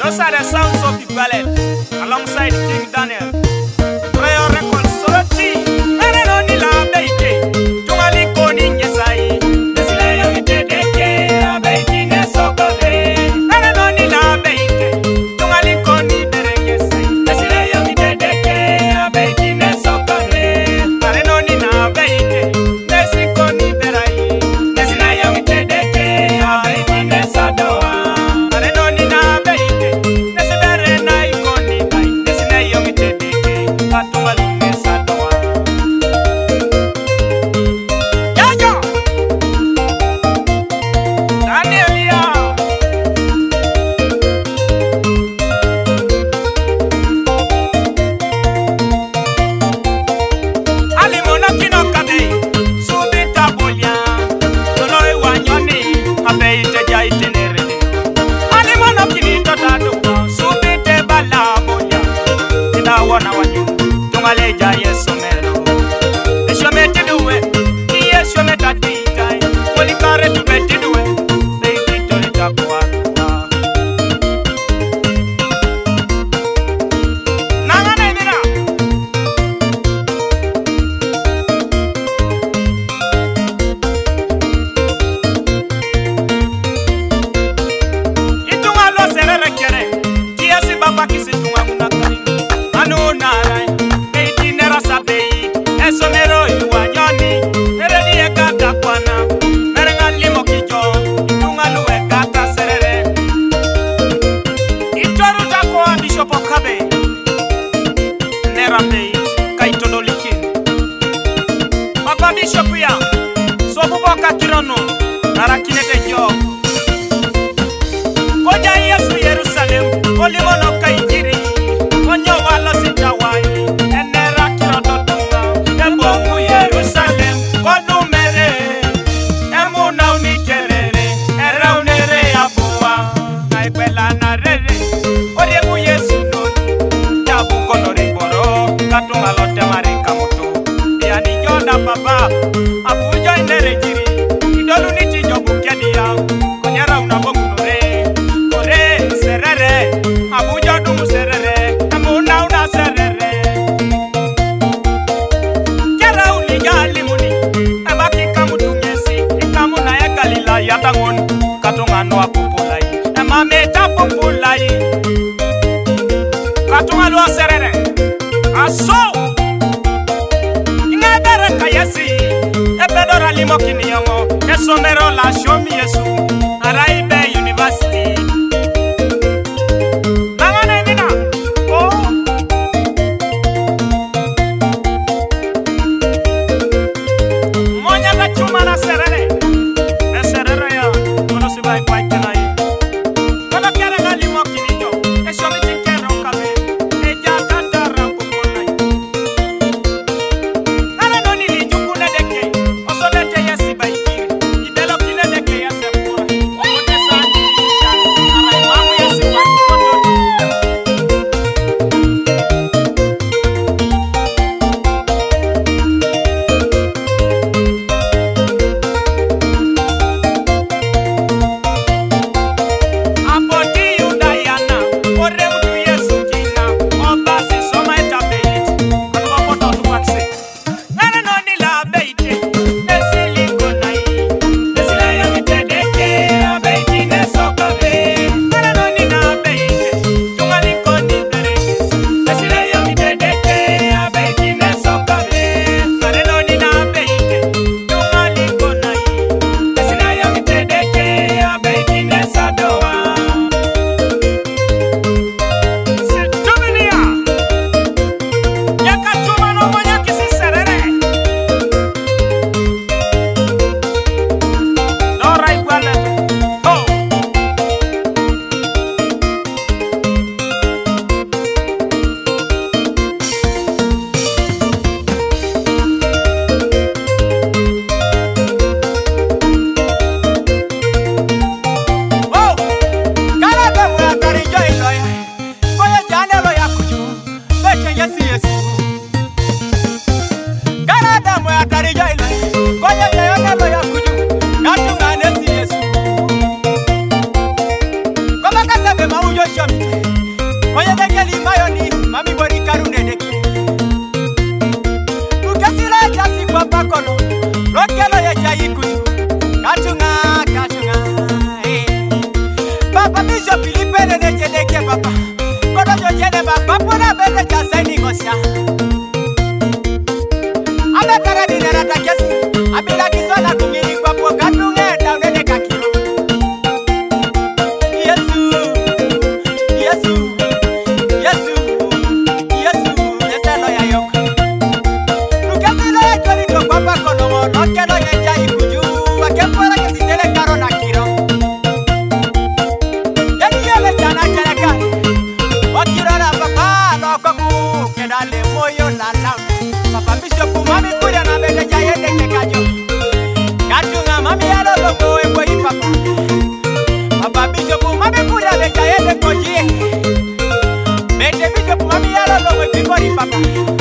Those are the sounds of the ballet alongside King Daniel. Prayer records soroti. Arenoni la beite. Tungali koni nyesai. Desile yomite deke. Abeiti ne sokode. Arenoni la beite. Tungali koni berengesai. Desile yomite deke. Abeiti ne sokode. Arenoni la beite. Desi koni berai. Desile yomite deke. Abeiti ne sadoa. Arenoni la beite. Desibere na ikoni bai. Desile yomite deke. Katungali ne sadoa. Yayo. Danielia. Alimona kino kabe. Subita bolia. Toloi wanyoni. Abeite jaite nerele. Alimona kini totatu. Subite bala bolia. Ina wana wanyu. Tungaleja yeso mero. Eshomete duwe. Yeshometa titai. Molikare tubeti duwe. Beiti tole tapuwa. Nangana imira. Itunga lo serere kere. Kiasi baba kisi tunga munakari. Anu narai. Beiti nera sabei. Esomero iwanyoni. Eredi ekaka kwana. Merenga limo kijo. Itunga luwe kaka serere. Itoru takwa Bishop Okabe. Nera Beit. Kaitono likin. Papa Bishop ya. Sobubo kakirono. Narakine de job. Koja Yesu Yerusalem. Olimono kaijiri. Onyo walo sitawai. Enera kirototunga. Embongu Yerusalem. Konumere. Emuna unikerere. Era unere abuwa. Naipela na rere. Oremu Yesu noni. Jabu konori boro. Katunga lote marika mutu. Yani joda papa. Abujo inere jiri. Idolu niti jobu kedia. Konyera unabongu nore. Kore serere. Abujo dumu serere. Emuna una serere. Kera uliga limuni. Ebaki kamutu ngesi. Ikamuna ya Galila yatangon. Katunga noa populai. Emameta populai. Katunga noa serere. Aso. Ingadere kayesi. Epedora limo kiniyongo. Esomero la shomi Yesu. Araibe University. Nangana imina. Oh. Monya na chuma na serere. Serere ya. Kono sibai kwa ikenai. Kono kere na limo kiniyo. Eshomi tikero kabe. Eja tatara kukunai. Nana noni li jukune deke. Osonete yesi baikiri. Ibelo kine deke yase pura. Omote sani isha. Arai mamu yesi waki kotoni. Bishop Koye dengeli mayoni mami bori karune deki Ukasila jasi kwa pakono Lokelo ya jai kutu Katunga Papa Bishop Filipe nene deke papa Kodo jojene papa pona bebe jaseni ngosya Ame kara dinera takesi Abila kisona kungiri kwa po katunga Daunene kakiro Papa